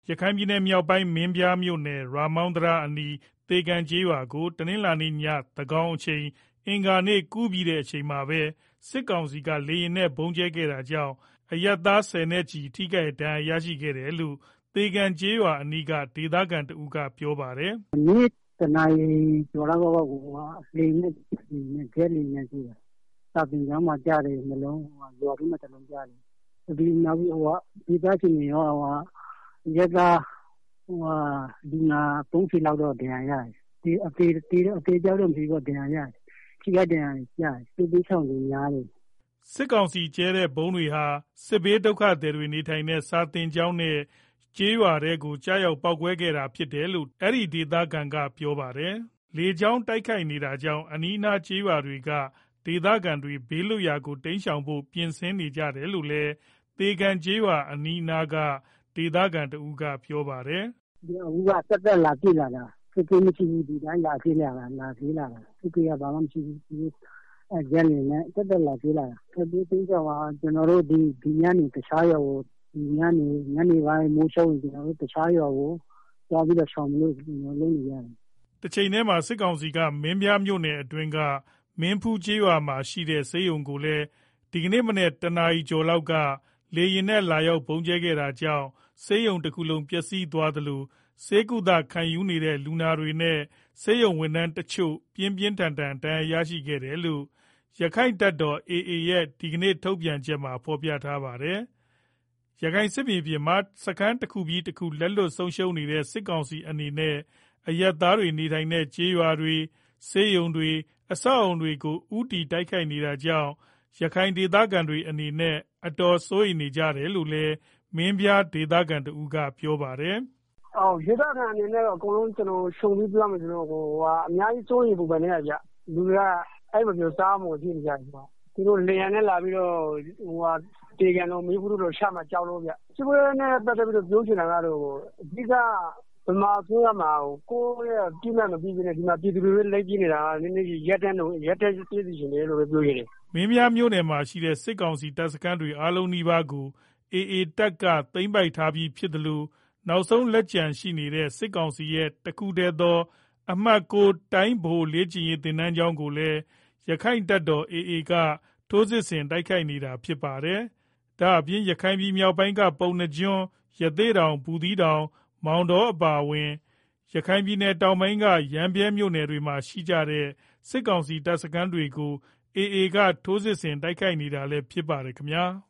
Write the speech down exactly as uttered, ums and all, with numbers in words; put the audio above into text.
ရခိုင်ပြည်နယ်မြောက်ပိုင်း မင်းပြားမြို့နယ် ရာမောင်းတံတားအနီး သေကန်ကျေးရွာကို တနင်္လာနေ့ည သန်းခေါင်အချိန် အင်္ဂါနေ့ ကူးပြီးတဲ့အချိန်မှာပဲ စစ်ကောင်စီက လေယာဉ်နဲ့ ဗုံးကြဲခဲ့တာကြောင့် အရပ်သား ဆယ်နဲ့ချီ ထိခိုက်ဒဏ်ရာရရှိခဲ့တယ်လို့ သေကန်ကျေးရွာအနီးက ဒေသခံတဦးက ပြောပါတယ်။ “နေ့တနာရီကျော်လောက်က လေယာဉ်နဲ့ ဂျက်လေယာဉ်နဲ့ကြဲတာ။ စာသင်ကျောင်းမှာကျတယ်နှစ်လုံး၊ ရွာထဲမှာတလုံးကျတယ်။ ဒေသအခြေအနေရော အရပ်သား လူနာ သုံးဆယ်လောက်တော့ ဒဏ်ရာရတယ်။ အသေအပျောက်တော့ မရှိဘူး။ ဒဏ်ရာရတယ်။ ထိခိုက်ဒဏ်ရာရတယ်။ စစ်ဘေးရှောင်တွေများတယ်။ ” စစ်ကောင်စီကြဲတဲ့ဗုံးတွေဟာ စစ်ဘေးဒုက္ခသည်တွေနေထိုင်တဲ့ စာသင်ကျောင်းနဲ့ ကျေးရွာထဲကို ကျရောက်ပေါက်ကွဲခဲ့တာဖြစ်တယ်လို့ အဲဒီဒေသခံက ပြောပါတယ်။ လေကြောင်းတိုက်ခိုက်နေတာကြောင့် အနီးအနားကျေးရွာတွေက ဒေသခံတွေ ဘေးလွတ်ရာကို တိမ်းရှောင်ဖို့ ပြင်ဆင်နေကြတယ်လို့လည်း သေကန်ကျေးရွာအနီးအနားက ဒေသခံတဦးက ပြောပါတယ်။ “အခုက သက်သက်လာပစ်လာတာ။ စစ်ဆေးမရှိဘူး။ ဒီအတိုင်းလာကြဲလာတာ။ စစ်ဆေးတာဘာမှမရှိဘူး။ ဂျက်လေယာဉ်နဲ့ သက်သက်လာကြဲလာတာ။ ထွက်ပြေးတိမ်းရှောင်တာက ကျနော်တို့ ဒီညနေ တခြားရွာကို ညနေပိုင်းမိုးချုပ်ရင် တခြားရွာကို သွားပြီးတော့ ရှောင်ဖို့ လုပ်နေရတယ်။ ” တချိန်တည်းမှာ စစ်ကောင်စီက မင်းပြားမြို့နယ်အတွင်းက မင်းဖူးကျေးရွာမှာရှိတဲ့ ဆေးရုံကိုလည်း ဒီကနေ့မနက် တနာရီကျော်လောက်က လေယာဉ်နဲ့ လာရောက်ဗုံးကြဲခဲ့တာကြောင့် ဆေးရုံတခုလုံး ပျက်စီးသွားသလို ဆေးကုသခံယူနေတဲ့ လူနာတွေနဲ့ ဆေးရုံဝန်ထမ်းတချို့ ပြင်းပြင်းထန်ထန် ဒဏ်ရာရရှိခဲ့တယ်လို့ ရက္ခိုင့်တပ်တော် အေအေ ရဲ့ ဒီကနေ့ ထုတ်ပြန်ချက်မှာ ဖော်ပြထားပါတယ်။ ရခိုင်စစ်မြေပြင်မှာ စခန်းတခုပြီးတခု လက်လွှတ်ဆုံးရှုံးနေတဲ့ စစ်ကောင်စီအနေနဲ့ အရပ်သားတွေနေထိုင်တဲ့ ကျေးရွာတွေ၊ ဆေးရုံတွေ၊ အဆောက်အဦတွေကို ဦးတည်တိုက်ခိုက်နေတာကြောင့် ရခိုင်ဒေသခံတွေအနေနဲ့ အတော်စိုးရိမ်နေကြတယ်လို့လည်း မင်းပြားဒေသခံတဦးက ပြောပါတယ်။ “ဒေသခံအနေနဲ့တော့ အကုန်လုံး ခြုံပြီးပြောရမယ်ဆိုရင် အများကြီး စိုးရိမ်ပူပန်နေရတယ်ဗျာ။ လူတွေက အိပ်မပျော်စားမငိုဖြစ်နေကြတယ်။ သူတို့လေယာဉ်နဲ့ လာပြီးတော့ သေကန်တို့ မင်းဖူးတို့ ချမှာ ကြောက်လို့ဗျာ။ စစ်ပွဲနဲ့ ပတ်သတ်ပြီးတော့ ပြောချင်တာကတော့ အဓိက ဗမာအစိုးရမှာ ကိုယ့်ရဲ့ အပြစ်မဲ့ မပြုဘဲနဲ့ ဒီမှာ ပြည်သူတွေပဲ လိုက်ပြေးနေတာ ရပ်တန်းပေးစေချင်တယ်လို့ပဲ ပြောချင်တယ်။ ” မင်းပြားမြို့နယ်မှာရှိတဲ့ စစ်ကောင်စီတပ်စခန်းတွေ အားလုံးနီးပါးကို အေအေတပ်က သိမ်းပိုက်ထားပြီးဖြစ်သလို နောက်ဆုံးလက်ကျန်ရှိနေတဲ့ စစ်ကောင်စီရဲ့ တခုတည်းသော အမှတ် တိုင်းဗဟိုလေ့ကျင့်ရေး သင်တန်းကျောင်းကိုလည်း ရက္ခိုင့်တပ်တော် အေအေ က ထိုးစစ်ဆင်တိုက်ခိုက်နေတာဖြစ်ပါတယ်။ ဒါ့အပြင် ရခိုင်ပြည်မြောက်ပိုင်းက ပုဏ္ဏားကျွန်း၊ ရသေ့တောင်၊ ဘူးသီးတောင်၊ မောင်တောအပါအဝင် ရခိုင်ပြည်နယ်တောင်ပိုင်းက ရမ်းဗြဲမြို့နယ်တွေမှာရှိကြတဲ့ စစ်ကောင်စီတပ်စခန်းတွေကို အေအေက ထိုးစစ်ဆင်တိုက်ခိုက်နေတာလည်း ဖြစ်ပါတယ်ခင်ဗျာ။